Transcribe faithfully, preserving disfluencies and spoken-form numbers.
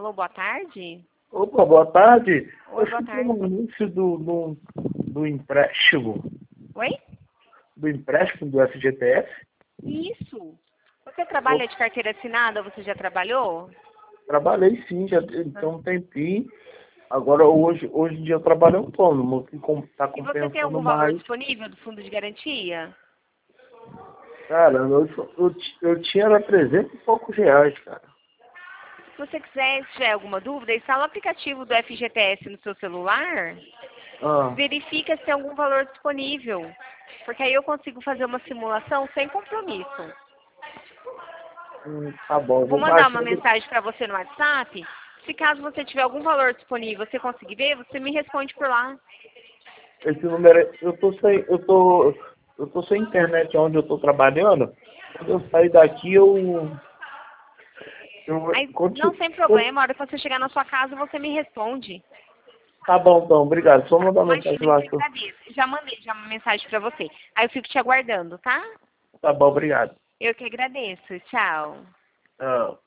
Alô, boa tarde? Opa, boa tarde. Oi, Eu boa fiquei tarde. no anúncio do, do, do empréstimo, Oi? do empréstimo do F G T S. Isso. Você Eu trabalha de carteira assinada? Você já trabalhou? trabalhei sim, já tem tem um tempinho. Agora hoje, hoje em dia eu trabalho autônomo, que está E você tem compensando algum valor mais. disponível do fundo de garantia? Cara, eu, eu, eu tinha era trezentos e poucos reais, cara. Se você quiser, se tiver alguma dúvida, instala o aplicativo do F G T S no seu celular. Ah, Verifica se tem algum valor disponível. Porque aí eu consigo fazer uma simulação sem compromisso. hum, tá bom, eu Vou vou mandar uma baixar. mensagem para você no WhatsApp. Se caso você tiver algum valor disponível, você conseguir ver, você me responde por lá. Esse número, é- eu tô sem, eu tô, eu tô sem internet onde eu tô trabalhando. Quando eu sair daqui, eu, eu Aí, não, continuo. sem problema. A hora que você chegar na sua casa, você me responde. Tá bom, então, obrigado. Só mandar mensagem Imagina, eu lá. que que eu- agradeço. Já mandei já uma mensagem para você. Aí eu fico te aguardando, tá? Tá bom, obrigado. Eu que agradeço. Tchau. Ah.